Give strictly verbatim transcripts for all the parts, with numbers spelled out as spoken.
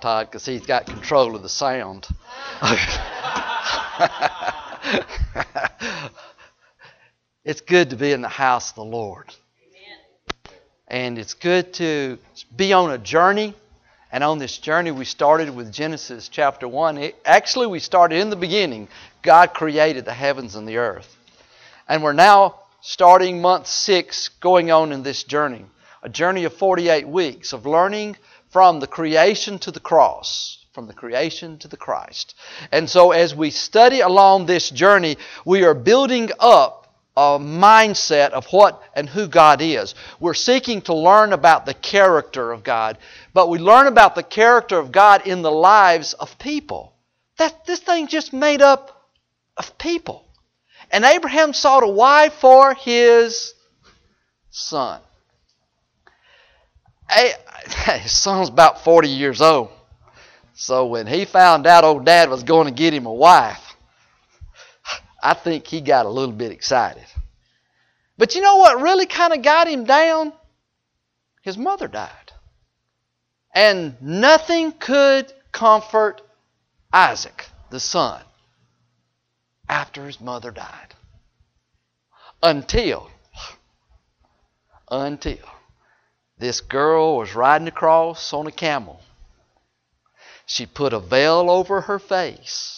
Todd, because he's got control of the sound. It's good to be in the house of the Lord. Amen. And it's good to be on a journey. And on this journey, we started with Genesis chapter one. It, actually, we started in the beginning. God created the heavens and the earth. And we're now starting month six, going on in this journey. A journey of forty-eight weeks of learning from the creation to the cross. From the creation to the Christ. And so as we study along this journey, we are building up a mindset of what and who God is. We're seeking to learn about the character of God, but we learn about the character of God in the lives of people. That this thing just made up of people. And Abraham sought a wife for his son. His son's about forty years old. So when he found out old Dad was going to get him a wife, I think he got a little bit excited. But you know what really kind of got him down? His mother died. And nothing could comfort Isaac, the son, after his mother died. Until, until this girl was riding across on a camel. She put a veil over her face.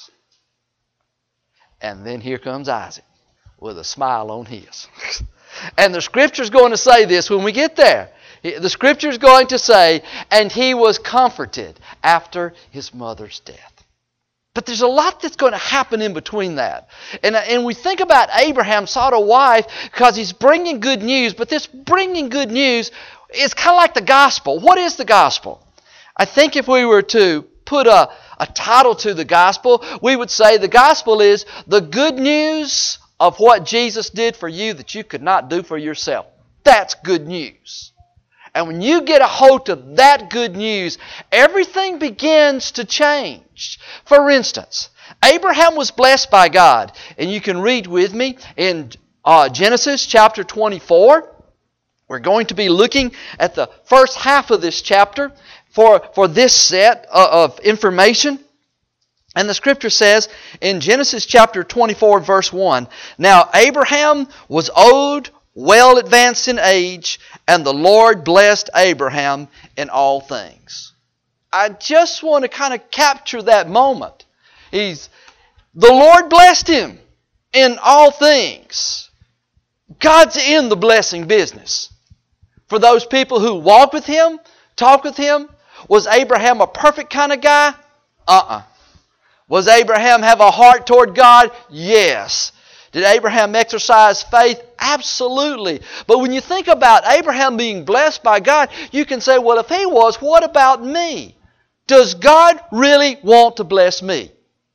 And then here comes Isaac with a smile on his. And the Scripture's going to say this when we get there. The Scripture's going to say, and he was comforted after his mother's death. But there's a lot that's going to happen in between that. And, and we think about Abraham sought a wife because he's bringing good news. But this bringing good news is kind of like the gospel. What is the gospel? I think if we were to put a, a title to the gospel, we would say the gospel is the good news of what Jesus did for you that you could not do for yourself. That's good news. And when you get a hold of that good news, everything begins to change. For instance, Abraham was blessed by God. And you can read with me in uh, Genesis chapter twenty-four. We're going to be looking at the first half of this chapter for, for this set of information. And the Scripture says in Genesis chapter twenty-four verse one, now Abraham was old, well advanced in age, and the Lord blessed Abraham in all things. I just want to kind of capture that moment. He's, the Lord blessed him in all things. God's in the blessing business. For those people who walk with Him, talk with Him, was Abraham a perfect kind of guy? Uh-uh. Was Abraham have a heart toward God? Yes. Did Abraham exercise faith? Absolutely. But when you think about Abraham being blessed by God, you can say, well, if he was, what about me? Does God really want to bless me?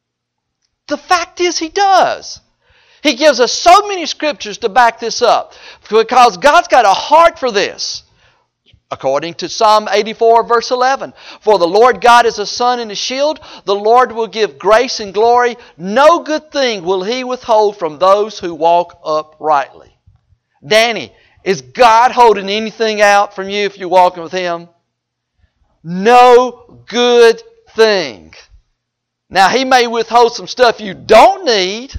The fact is, He does. He gives us so many scriptures to back this up because God's got a heart for this. According to Psalm eighty-four verse eleven, for the Lord God is a sun and a shield. The Lord will give grace and glory. No good thing will He withhold from those who walk uprightly. Danny, is God holding anything out from you if you're walking with Him? No good thing. Now, He may withhold some stuff you don't need,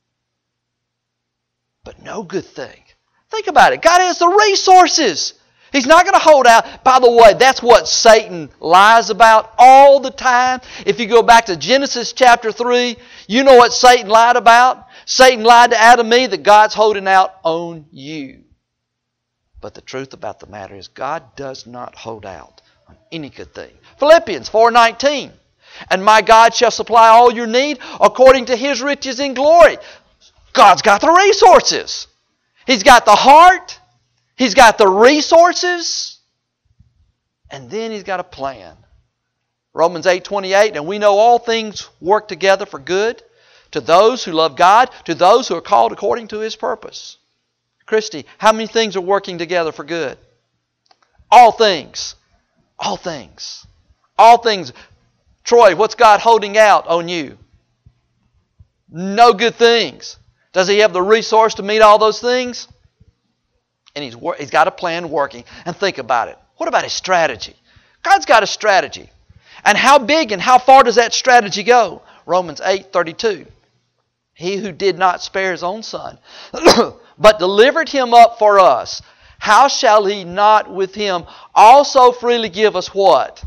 but no good thing. Think about it. God has the resources. He's not going to hold out. By the way, that's what Satan lies about all the time. If you go back to Genesis chapter three, you know what Satan lied about? Satan lied to Adam and Eve that God's holding out on you. But the truth about the matter is God does not hold out on any good thing. Philippians four nineteen, and my God shall supply all your need according to His riches in glory. God's got the resources. He's got the heart. He's got the resources. And then He's got a plan. Romans eight twenty-eight, and we know all things work together for good to those who love God, to those who are called according to His purpose. Christy, how many things are working together for good? All things. All things. All things. Troy, what's God holding out on you? No good things. Does He have the resource to meet all those things? And He's, He's got a plan working. And think about it. What about His strategy? God's got a strategy. And how big and how far does that strategy go? Romans eight thirty-two. He who did not spare his own son, but delivered him up for us, how shall he not with him also freely give us what?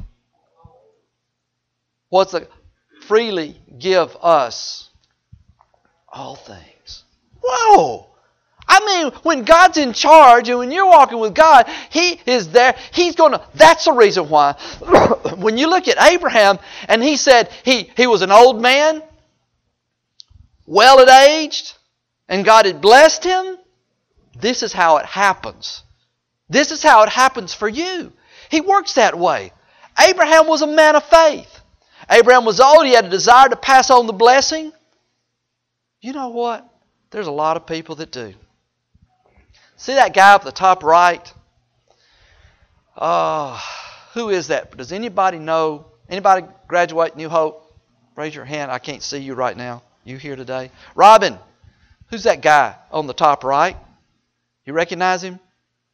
What's the freely give us all things? Whoa! I mean, when God's in charge and when you're walking with God, He is there. He's going to, that's the reason why. When you look at Abraham and he said he, he was an old man, well aged, and God had blessed him, this is how it happens. This is how it happens for you. He works that way. Abraham was a man of faith. Abraham was old. He had a desire to pass on the blessing. You know what? There's a lot of people that do. See that guy up the top right? Oh, who is that? Does anybody know? Anybody graduate New Hope? Raise your hand. I can't see you right now. You here today? Robin, who's that guy on the top right? You recognize him?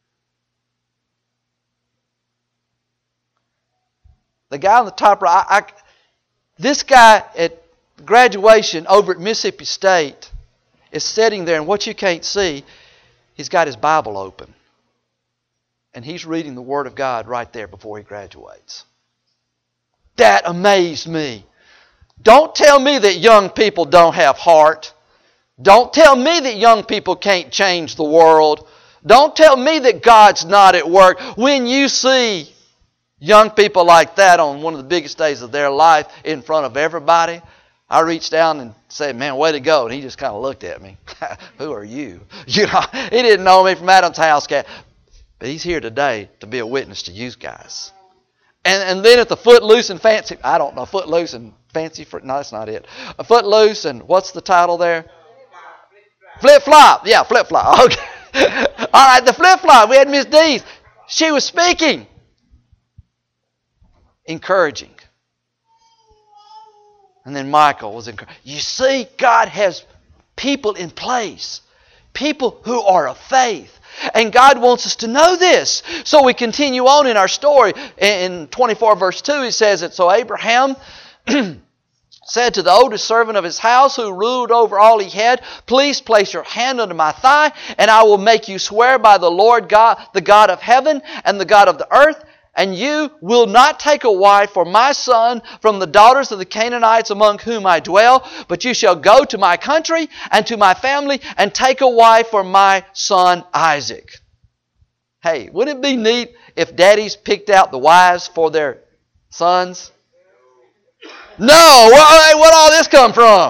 The guy on the top right. I, I, this guy at graduation over at Mississippi State is sitting there, and what you can't see, he's got his Bible open. And he's reading the Word of God right there before he graduates. That amazed me. Don't tell me that young people don't have heart. Don't tell me that young people can't change the world. Don't tell me that God's not at work. When you see young people like that on one of the biggest days of their life in front of everybody, I reached down and said, man, way to go. And he just kind of looked at me. Who are you? You know, he didn't know me from Adam's house cat. But he's here today to be a witness to you guys. And and then at the Footloose and Fancy, I don't know, Footloose and Fancy, for, no, that's not it. A Footloose and what's the title there? Flip Flop. Yeah, Flip Flop. Okay. All right, the Flip Flop. We had Miss Dees. She was speaking. Encouraging. And then Michael was encouraging. You see, God has people in place. People who are of faith. And God wants us to know this. So we continue on in our story. In twenty-four verse two, He says that, so Abraham said to the oldest servant of his house who ruled over all he had, please place your hand under my thigh, and I will make you swear by the Lord God, the God of heaven and the God of the earth, and you will not take a wife for my son from the daughters of the Canaanites among whom I dwell, but you shall go to my country and to my family and take a wife for my son Isaac. Hey, wouldn't it be neat if daddies picked out the wives for their sons? No, where, where'd all this come from?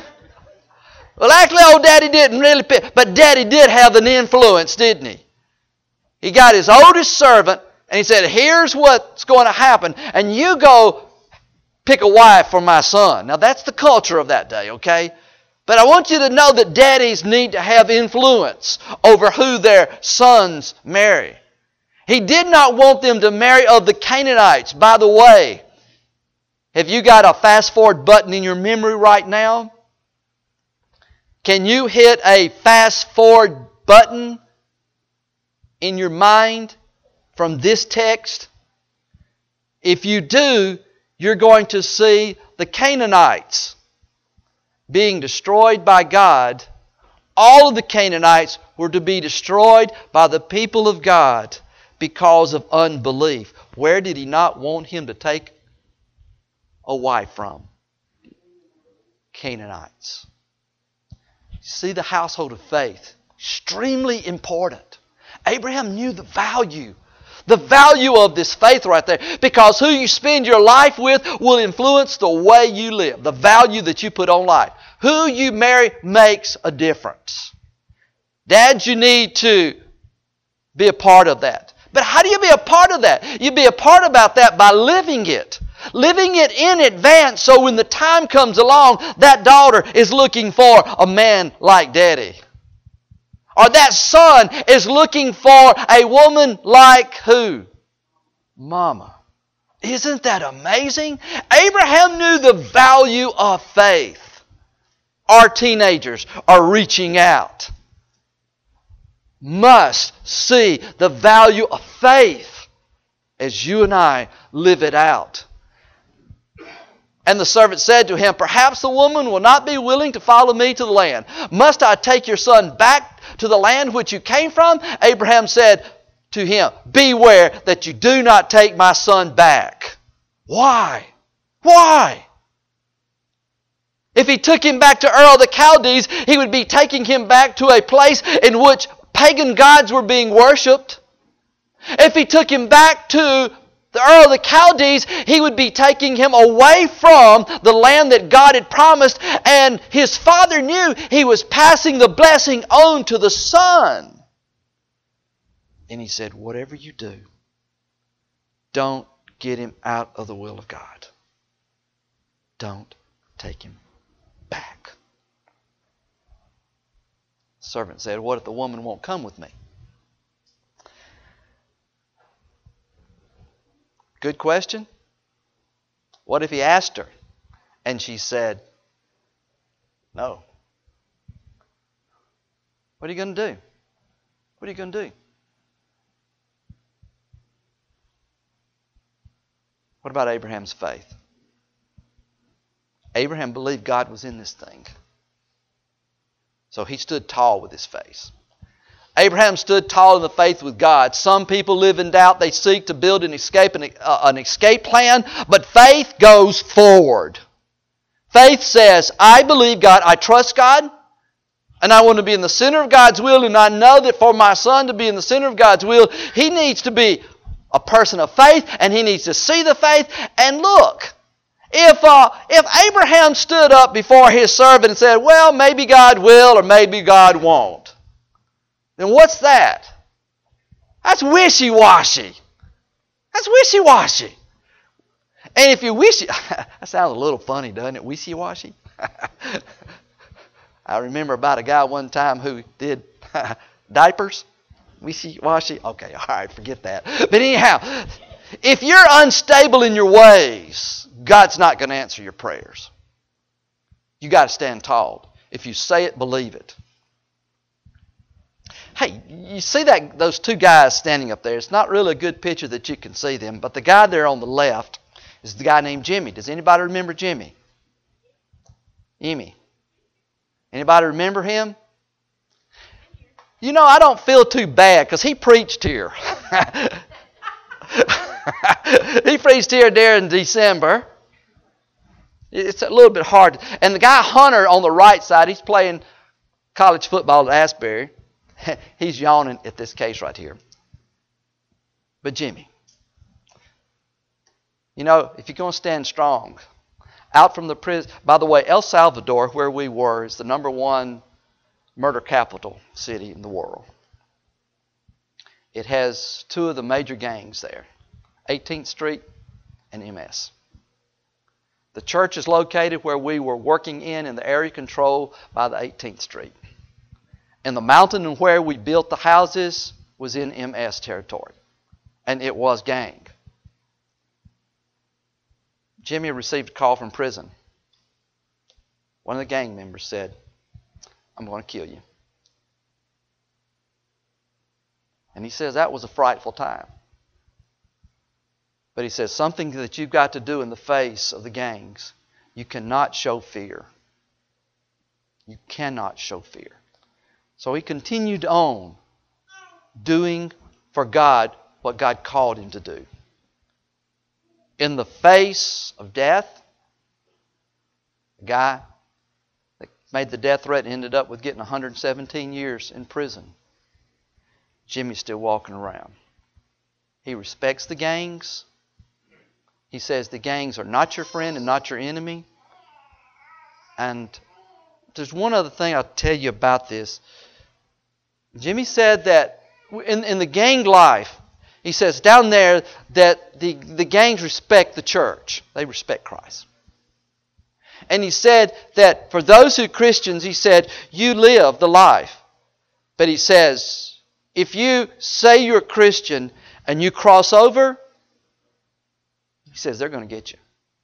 Well, actually, old daddy didn't really pick, but daddy did have an influence, didn't he? He got his oldest servant, and he said, here's what's going to happen, and you go pick a wife for my son. Now, that's the culture of that day, okay? But I want you to know that daddies need to have influence over who their sons marry. He did not want them to marry of the Canaanites. By the way, have you got a fast forward button in your memory right now? Can you hit a fast forward button in your mind from this text? If you do, you're going to see the Canaanites being destroyed by God. All of the Canaanites were to be destroyed by the people of God because of unbelief. Where did He not want him to take a wife from? Canaanites. See the household of faith. Extremely important. Abraham knew the value. The value of this faith right there. Because who you spend your life with will influence the way you live. The value that you put on life. Who you marry makes a difference. Dads, you need to be a part of that. But how do you be a part of that? You be a part about that by living it. Living it in advance so when the time comes along, that daughter is looking for a man like daddy. Or that son is looking for a woman like who? Mama. Isn't that amazing? Abraham knew the value of faith. Our teenagers are reaching out. Must see the value of faith as you and I live it out. And the servant said to him, perhaps the woman will not be willing to follow me to the land. Must I take your son back to the land which you came from? Abraham said to him, beware that you do not take my son back. Why? Why? If he took him back to Ur of the Chaldees, he would be taking him back to a place in which pagan gods were being worshipped. If he took him back to the Ur of the Chaldees, he would be taking him away from the land that God had promised, and his father knew he was passing the blessing on to the son. And he said, whatever you do, don't get him out of the will of God. Don't take him back. The servant said, what if the woman won't come with me? Good question. What if he asked her and she said, no? What are you going to do? What are you going to do? What about Abraham's faith? Abraham believed God was in this thing. So he stood tall with his faith. Abraham stood tall in the faith with God. Some people live in doubt. They seek to build an escape, an, uh, an escape plan. But faith goes forward. Faith says, I believe God. I trust God. And I want to be in the center of God's will. And I know that for my son to be in the center of God's will, he needs to be a person of faith. And he needs to see the faith. And look, if, uh, if Abraham stood up before his servant and said, well, maybe God will or maybe God won't. Then what's that? That's wishy-washy. That's wishy-washy. And if you wishy... That sounds a little funny, doesn't it? Wishy-washy? I remember about a guy one time who did diapers. Wishy-washy. Okay, all right, forget that. But anyhow, if you're unstable in your ways, God's not going to answer your prayers. You got to stand tall. If you say it, believe it. Hey, you see that those two guys standing up there? It's not really a good picture that you can see them, but the guy there on the left is the guy named Jimmy. Does anybody remember Jimmy? Jimmy. Anybody remember him? You know, I don't feel too bad because he preached here. He preached here during December. It's a little bit hard. And the guy Hunter on the right side, he's playing college football at Asbury. He's yawning at this case right here. But Jimmy, you know, if you're going to stand strong, out from the prison. By the way, El Salvador, where we were, is the number one murder capital city in the world. It has two of the major gangs there, eighteenth Street and M S. The church is located where we were working in, in the area controlled by the eighteenth Street. And the mountain and where we built the houses was in M S territory. And it was gang. Jimmy received a call from prison. One of the gang members said, I'm going to kill you. And he says that was a frightful time. But he says something that you've got to do in the face of the gangs. You cannot show fear. You cannot show fear. So he continued on doing for God what God called him to do. In the face of death, the guy that made the death threat ended up with getting one hundred seventeen years in prison. Jimmy's still walking around. He respects the gangs. He says the gangs are not your friend and not your enemy. And there's one other thing I'll tell you about this. Jimmy said that in, in the gang life, he says down there that the, the gangs respect the church. They respect Christ. And he said that for those who are Christians, he said, you live the life. But he says, if you say you're a Christian and you cross over, he says they're going to get you.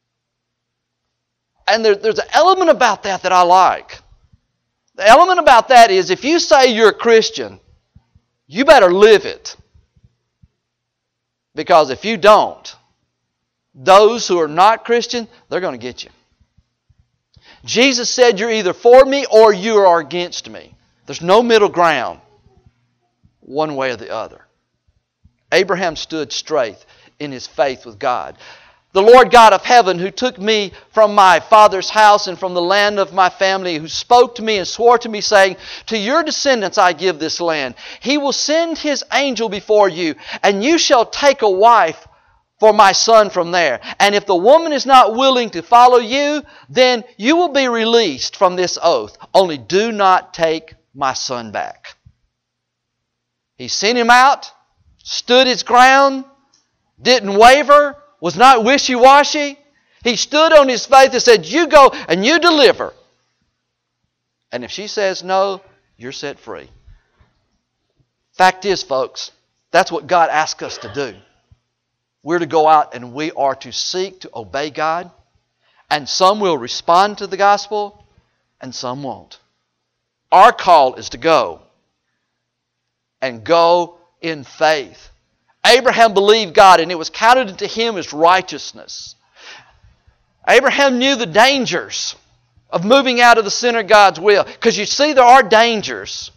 And there, there's an element about that that I like. The element about that is if you say you're a Christian, you better live it. Because if you don't, those who are not Christian, they're going to get you. Jesus said, you're either for me or you are against me. There's no middle ground, one way or the other. Abraham stood straight in his faith with God. The Lord God of heaven, who took me from my father's house and from the land of my family, who spoke to me and swore to me, saying, to your descendants I give this land. He will send His angel before you, and you shall take a wife for my son from there. And if the woman is not willing to follow you, then you will be released from this oath. Only do not take my son back. He sent him out, stood his ground, didn't waver, was not wishy-washy. He stood on his faith and said, you go and you deliver. And if she says no, you're set free. Fact is, folks, that's what God asks us to do. We're to go out and we are to seek to obey God. And some will respond to the gospel and some won't. Our call is to go. And go in faith. Abraham believed God and it was counted unto him as righteousness. Abraham knew the dangers of moving out of the center of God's will. Because you see, there are dangers.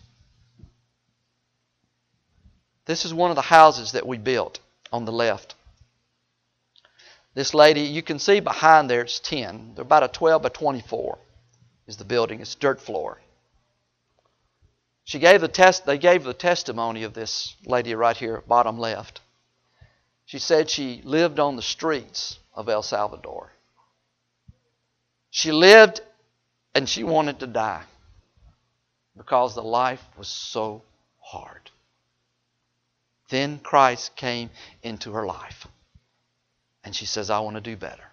This is one of the houses that we built on the left. This lady, you can see behind there, it's ten. They're about a twelve by twenty-four is the building. It's dirt floor. She gave the test. They gave the testimony of this lady right here, bottom left. She said she lived on the streets of El Salvador. She lived and she wanted to die because the life was so hard. Then Christ came into her life. And she says, I want to do better.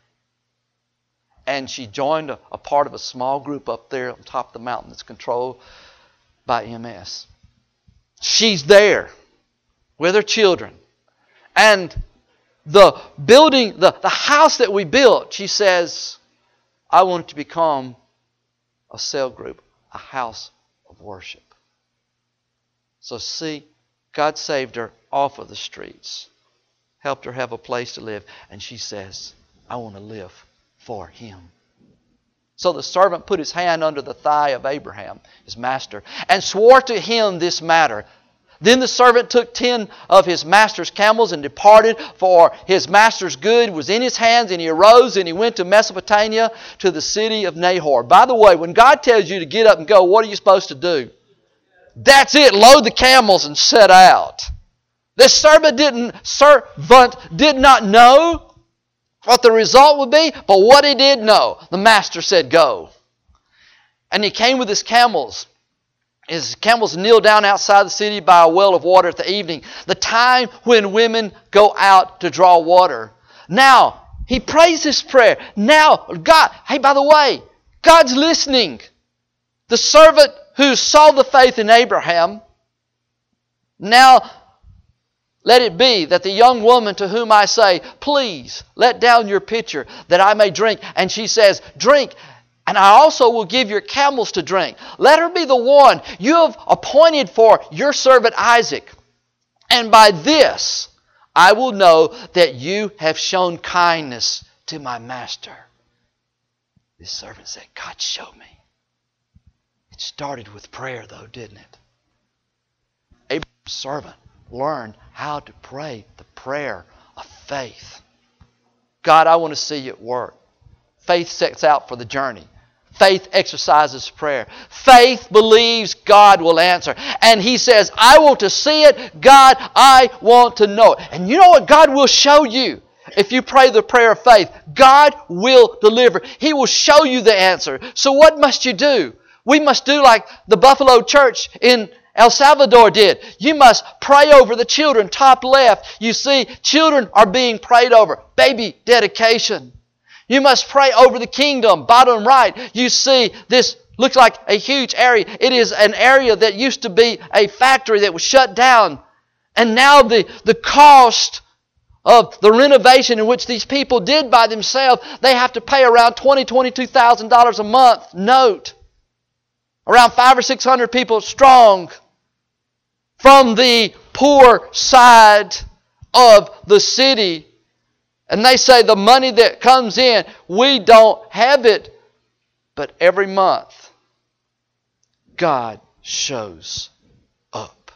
And she joined a, a part of a small group up there on top of the mountain that's controlled by M S. She's there with her children. And the building, the, the house that we built, she says, I want it to become a cell group, a house of worship. So see, God saved her off of the streets. Helped her have a place to live. And she says, I want to live for Him. So the servant put his hand under the thigh of Abraham, his master, and swore to him this matter. Then the servant took ten of his master's camels and departed, for his master's good was in his hands, and he arose and he went to Mesopotamia to the city of Nahor. By the way, when God tells you to get up and go, what are you supposed to do? That's it. Load the camels and set out. This servant didn't servant did not know what the result would be, but what he did know, the master said, go. And he came with his camels. His camels kneeled down outside the city by a well of water at the evening, the time when women go out to draw water. Now, he prays this prayer. Now, God, hey, by the way, God's listening. The servant who saw the faith in Abraham, now let it be that the young woman to whom I say, please let down your pitcher that I may drink. And she says, drink, and I also will give your camels to drink. Let her be the one you have appointed for your servant Isaac. And by this I will know that you have shown kindness to my master. This servant said, God, show me. It started with prayer though, didn't it? Abraham's servant learned how to pray the prayer of faith. God, I want to see you at work. Faith sets out for the journey. Faith exercises prayer. Faith believes God will answer. And he says, I want to see it. God, I want to know it. And you know what? God will show you. If you pray the prayer of faith, God will deliver. He will show you the answer. So what must you do? We must do like the Buffalo Church in El Salvador did. You must pray over the children. Top left, you see children are being prayed over. Baby dedication. You must pray over the kingdom. Bottom right, you see this looks like a huge area. It is an area that used to be a factory that was shut down. And now the, the cost of the renovation in which these people did by themselves, they have to pay around twenty thousand dollars, twenty-two thousand dollars a month. Note. Around five or six hundred people strong from the poor side of the city. And they say the money that comes in, we don't have it. But every month, God shows up.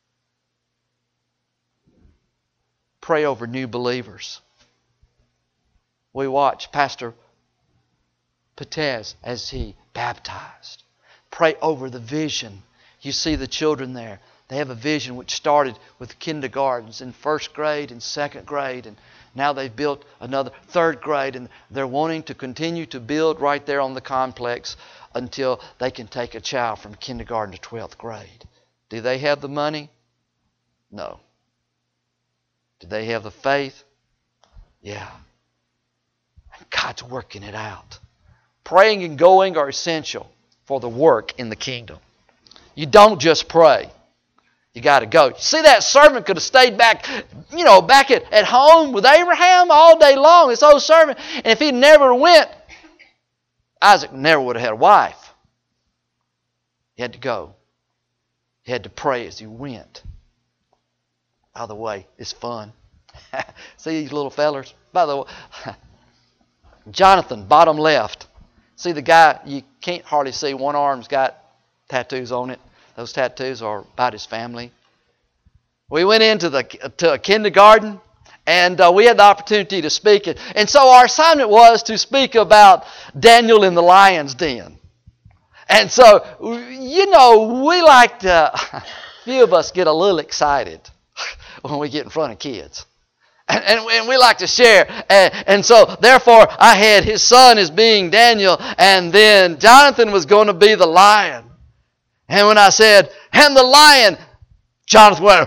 Pray over new believers. We watch Pastor Patez as he baptized. Pray over the vision. You see the children there. They have a vision which started with kindergartens in first grade and second grade, and now they've built another third grade, and they're wanting to continue to build right there on the complex until they can take a child from kindergarten to twelfth grade. Do they have the money? No. Do they have the faith? Yeah. And God's working it out. Praying and going are essential for the work in the kingdom. You don't just pray. You got to go. See, that servant could have stayed back, you know, back at, at home with Abraham all day long, this old servant. And if he never went, Isaac never would have had a wife. He had to go. He had to pray as he went. By the way, it's fun. See these little fellers? By the way, Jonathan, bottom left. See the guy, you can't hardly see. One arm's got tattoos on it. Those tattoos are about his family. We went into the to a kindergarten, and uh, we had the opportunity to speak. And so our assignment was to speak about Daniel in the lion's den. And so, you know, we like to, a few of us get a little excited when we get in front of kids. And, and, and we like to share. And, and so, therefore, I had his son as being Daniel, and then Jonathan was going to be the lion. And when I said, and the lion, Jonathan went,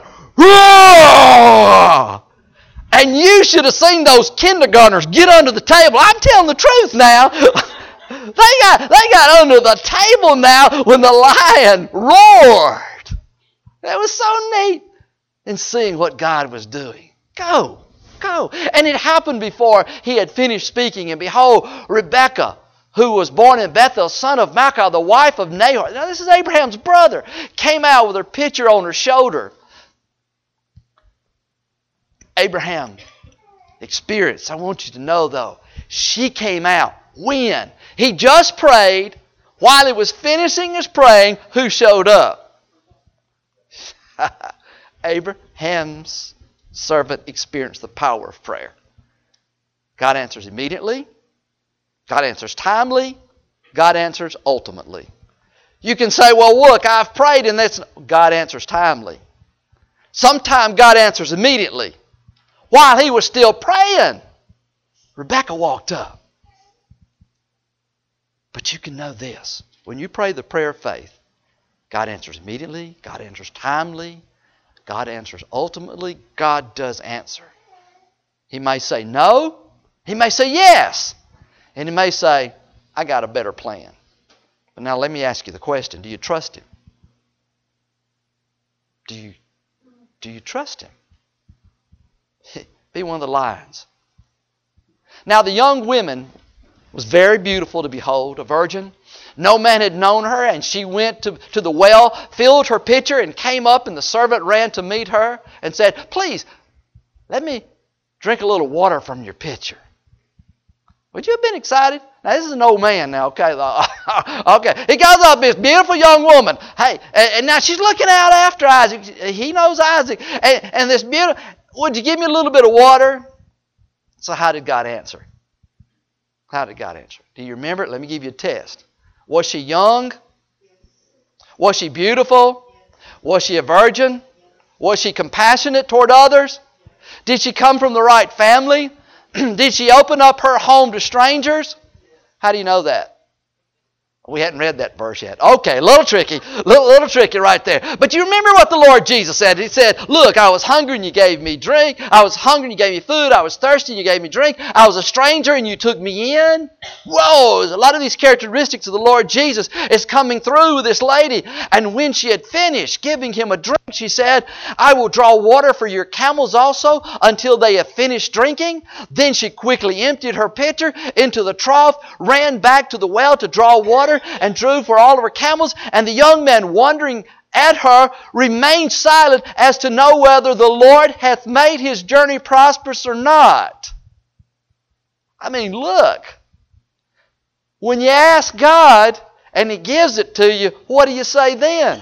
roar! And you should have seen those kindergartners get under the table. I'm telling the truth now. they got they got under the table now when the lion roared. That was so neat. And seeing what God was doing. Go, go. And it happened before he had finished speaking. And behold, Rebekah, who was born in Bethel, son of Milcah, the wife of Nahor. Now this is Abraham's brother. Came out with her pitcher on her shoulder. Abraham experienced. I want you to know though, she came out. When? He just prayed. While he was finishing his praying, who showed up? Abraham's servant experienced the power of prayer. God answers immediately. God answers timely. God answers ultimately. You can say, well, look, I've prayed and that's... God answers timely. Sometimes God answers immediately. While he was still praying, Rebekah walked up. But you can know this. When you pray the prayer of faith, God answers immediately. God answers timely. God answers ultimately. God does answer. He may say no. He may say yes. And he may say, I got a better plan. But now let me ask you the question. Do you trust him? Do you, do you trust him? Be one of the lions. Now the young woman was very beautiful to behold, a virgin. No man had known her, and she went to, to the well, filled her pitcher, and came up, and the servant ran to meet her and said, please, let me drink a little water from your pitcher. Would you have been excited? Now, this is an old man now, okay? Okay. He goes up, this beautiful young woman. Hey, and, and now she's looking out after Isaac. He knows Isaac. And, and this beautiful, would you give me a little bit of water? So how did God answer? How did God answer? Do you remember it? Let me give you a test. Was she young? Was she beautiful? Was she a virgin? Was she compassionate toward others? Did she come from the right family? Did she open up her home to strangers? How do you know that? We hadn't read that verse yet. Okay, a little tricky. Little, little tricky right there. But you remember what the Lord Jesus said. He said, look, I was hungry and you gave me drink. I was hungry and you gave me food. I was thirsty and you gave me drink. I was a stranger and you took me in. Whoa, a lot of these characteristics of the Lord Jesus is coming through with this lady. And when she had finished giving him a drink, she said, I will draw water for your camels also until they have finished drinking. Then she quickly emptied her pitcher into the trough, ran back to the well to draw water, and drew for all of her camels. And the young man, wondering at her, remained silent as to know whether the Lord hath made his journey prosperous or not. I mean, look. When you ask God and He gives it to you, what do you say then?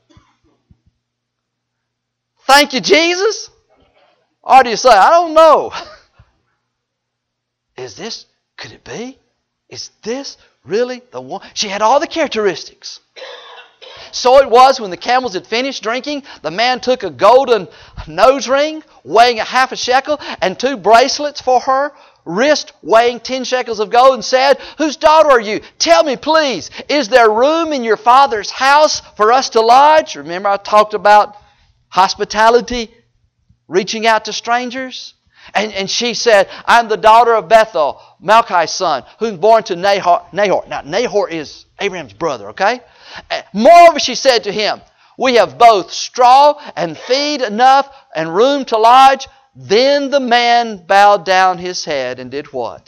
Thank you, Jesus? Or do you say, I don't know. Is this, could it be? Is this really the one? She had all the characteristics. So it was when the camels had finished drinking, the man took a golden nose ring weighing a half a shekel and two bracelets for her, wrist weighing ten shekels of gold, and said, Whose daughter are you? Tell me, please, is there room in your father's house for us to lodge? Remember I talked about hospitality, reaching out to strangers? And, and she said, I'm the daughter of Bethuel, Malchi's son, who's born to Nahor. Nahor. Now, Nahor is Abraham's brother, okay? Moreover, she said to him, We have both straw and feed enough and room to lodge. Then the man bowed down his head and did what?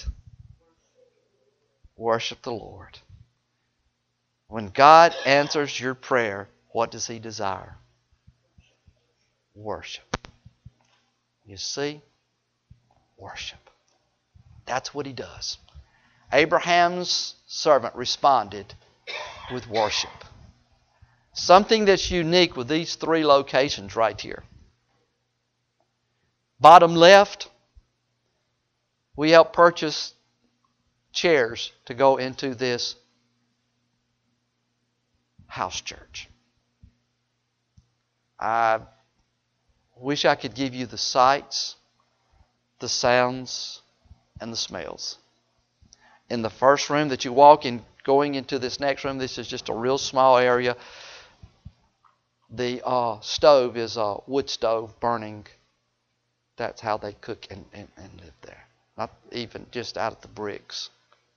Worship the Lord. When God answers your prayer, what does He desire? Worship. You see? Worship. That's what He does. Abraham's servant responded with worship. Something that's unique with these three locations right here. Bottom left, we helped purchase chairs to go into this house church. I wish I could give you the sights, the sounds, and the smells. In the first room that you walk in, going into this next room, this is just a real small area. The uh, stove is a wood stove burning. That's how they cook and, and, and live there. Not even just out of the bricks.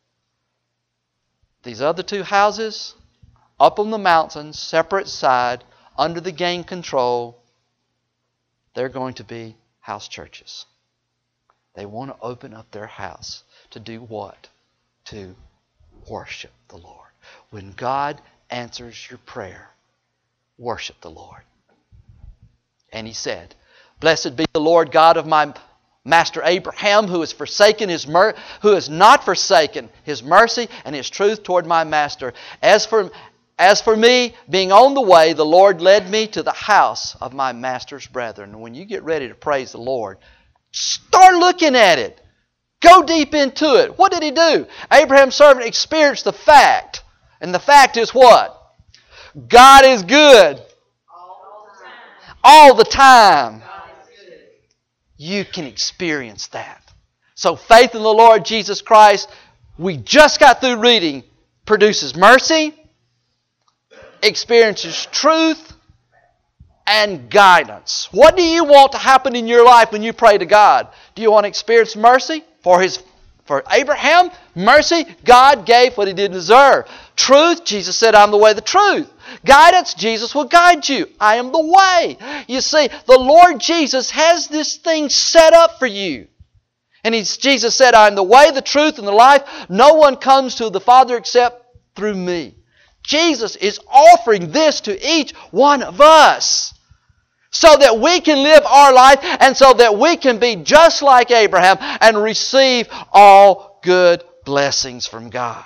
These other two houses, up on the mountain, separate side, under the gang control, they're going to be house churches. They want to open up their house to do what? To worship the Lord. When God answers your prayer, worship the Lord. And He said, Blessed be the Lord God of my master Abraham, who has forsaken his mer- who has not forsaken His mercy and His truth toward my master. As for As for me, being on the way, the Lord led me to the house of my master's brethren. And when you get ready to praise the Lord, start looking at it. Go deep into it. What did he do? Abraham's servant experienced the fact. And the fact is what? God is good. All the time. You can experience that. So faith in the Lord Jesus Christ, we just got through reading, produces mercy, experiences truth, and guidance. What do you want to happen in your life when you pray to God? Do you want to experience mercy? For his, for Abraham, mercy, God gave what he didn't deserve. Truth, Jesus said, I'm the way, the truth. Guidance, Jesus will guide you. I am the way. You see, the Lord Jesus has this thing set up for you. And he's, Jesus said, I am the way, the truth, and the life. No one comes to the Father except through me. Jesus is offering this to each one of us so that we can live our life and so that we can be just like Abraham and receive all good blessings from God.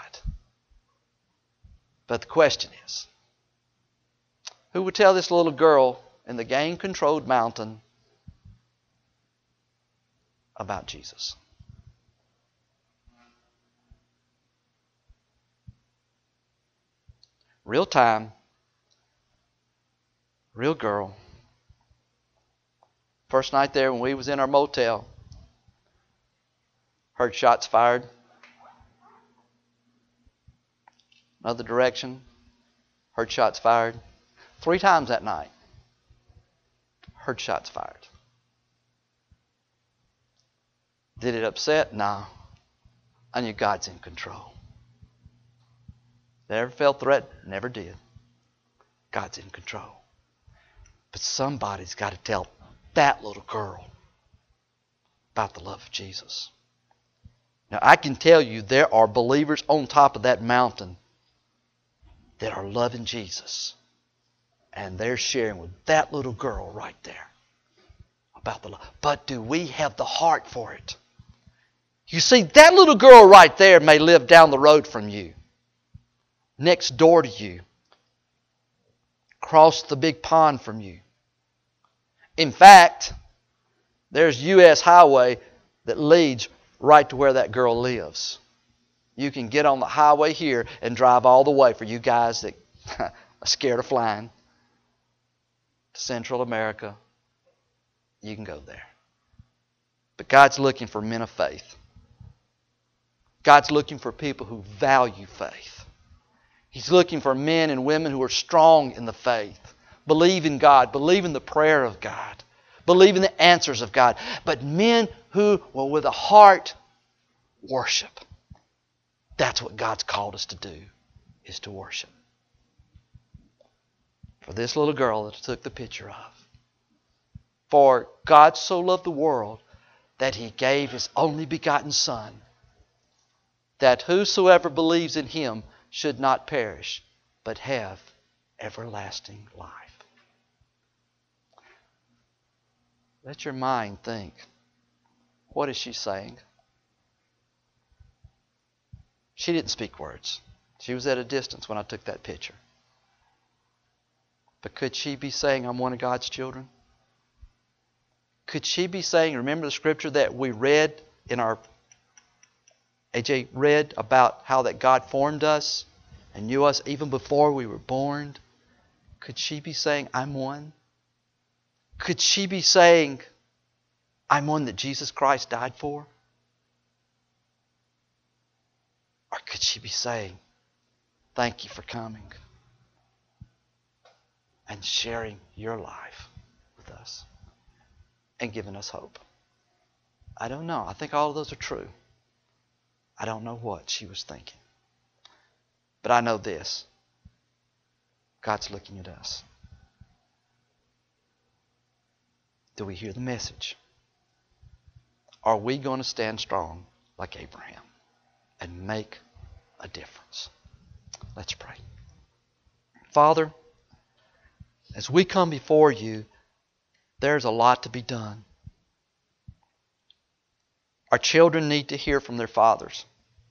But the question is, who would tell this little girl in the gang-controlled mountain about Jesus? Real time, real girl. First night there when we was in our motel, heard shots fired. Another direction, heard shots fired. Three times that night, heard shots fired. Did it upset? No. I knew God's in control. Never felt threat? Never did. God's in control. But somebody's got to tell that little girl about the love of Jesus. Now, I can tell you there are believers on top of that mountain that are loving Jesus. And they're sharing with that little girl right there about the love. But do we have the heart for it? You see, that little girl right there may live down the road from you, next door to you, across the big pond from you. In fact, there's U S highway that leads right to where that girl lives. You can get on the highway here and drive all the way, for you guys that are scared of flying, to Central America. You can go there. But God's looking for men of faith. God's looking for people who value faith. He's looking for men and women who are strong in the faith, believe in God, believe in the prayer of God, believe in the answers of God. But men who will with a heart worship. That's what God's called us to do, is to worship. For this little girl that I took the picture of. For God so loved the world that He gave His only begotten Son, that whosoever believes in Him should not perish, but have everlasting life. Let your mind think. What is she saying? She didn't speak words. She was at a distance when I took that picture. But could she be saying, I'm one of God's children? Could she be saying, remember the scripture that we read in our, A J read about how that God formed us and knew us even before we were born? Could she be saying, I'm one? Could she be saying, I'm one that Jesus Christ died for? Or could she be saying, thank you for coming and sharing your life with us and giving us hope? I don't know. I think all of those are true. I don't know what she was thinking. But I know this. God's looking at us. Do we hear the message? Are we going to stand strong like Abraham and make a difference? Let's pray. Father, as we come before you, there's a lot to be done. Our children need to hear from their fathers.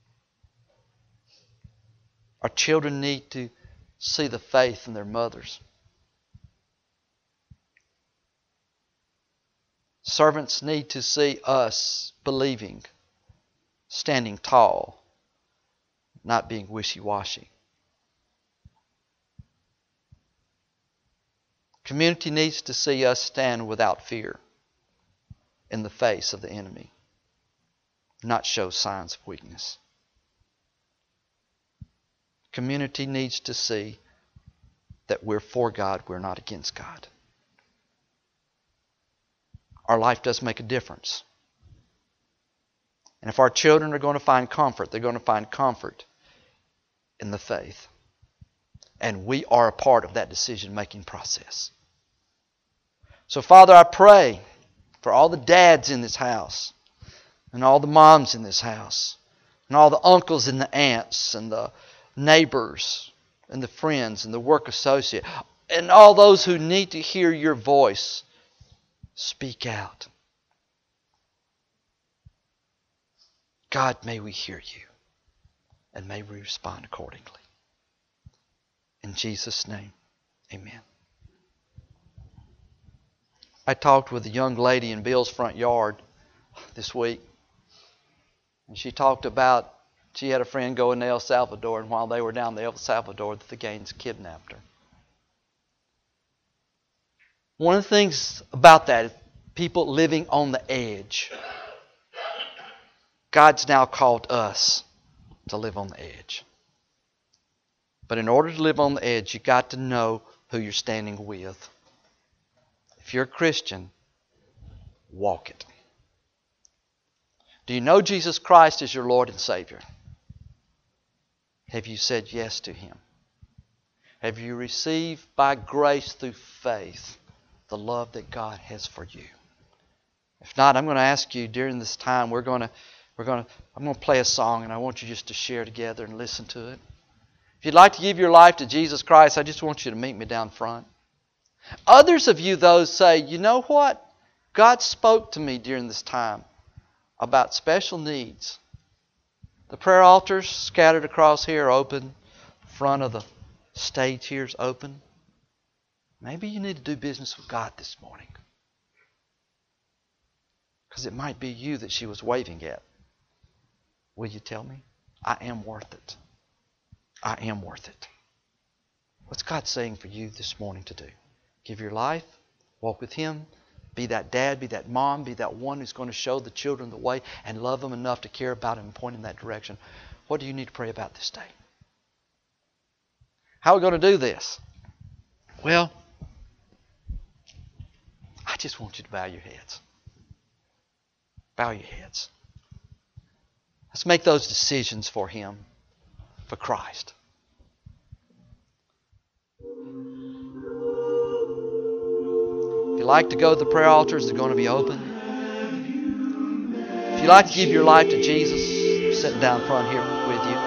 Our children need to see the faith in their mothers. Servants need to see us believing, standing tall, not being wishy-washy. Community needs to see us stand without fear in the face of the enemy, not show signs of weakness. Community needs to see that we're for God, we're not against God. Our life does make a difference. And if our children are going to find comfort, they're going to find comfort in the faith. And we are a part of that decision-making process. So, Father, I pray for all the dads in this house, and all the moms in this house, and all the uncles and the aunts, and the neighbors, and the friends, and the work associate, and all those who need to hear your voice. Speak out. God, may we hear you, and may we respond accordingly. In Jesus' name, amen. I talked with a young lady in Bill's front yard this week, and she talked about she had a friend go into El Salvador, and while they were down in El Salvador, the gangs kidnapped her. One of the things about that is people living on the edge. God's now called us to live on the edge. But in order to live on the edge, you've got to know who you're standing with. If you're a Christian, walk it. Do you know Jesus Christ as your Lord and Savior? Have you said yes to Him? Have you received by grace through faith the love that God has for you? If not, I'm going to ask you during this time, we're going to, we're going to, I'm going to play a song, and I want you just to share together and listen to it. If you'd like to give your life to Jesus Christ, I just want you to meet me down front. Others of you, though, say, you know what? God spoke to me during this time about special needs. The prayer altars scattered across here are open. Front of the stage here is open. Maybe you need to do business with God this morning. Because it might be you that she was waving at. Will you tell me? I am worth it. I am worth it. What's God saying for you this morning to do? Give your life, walk with Him, be that dad, be that mom, be that one who's going to show the children the way and love them enough to care about them and point in that direction. What do you need to pray about this day? How are we going to do this? Well, I just want you to bow your heads. Bow your heads. Let's make those decisions for Him, for Christ. If you like to go to the prayer altars, they're going to be open. If you like to give your life to Jesus, I'm sitting down front here with you.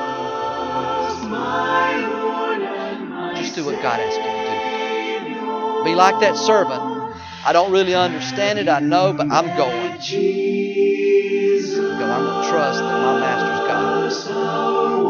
Just do what God asks you to do. Be like that servant. I don't really understand it, I know, but I'm going. Because I'm going to trust that my Master's God.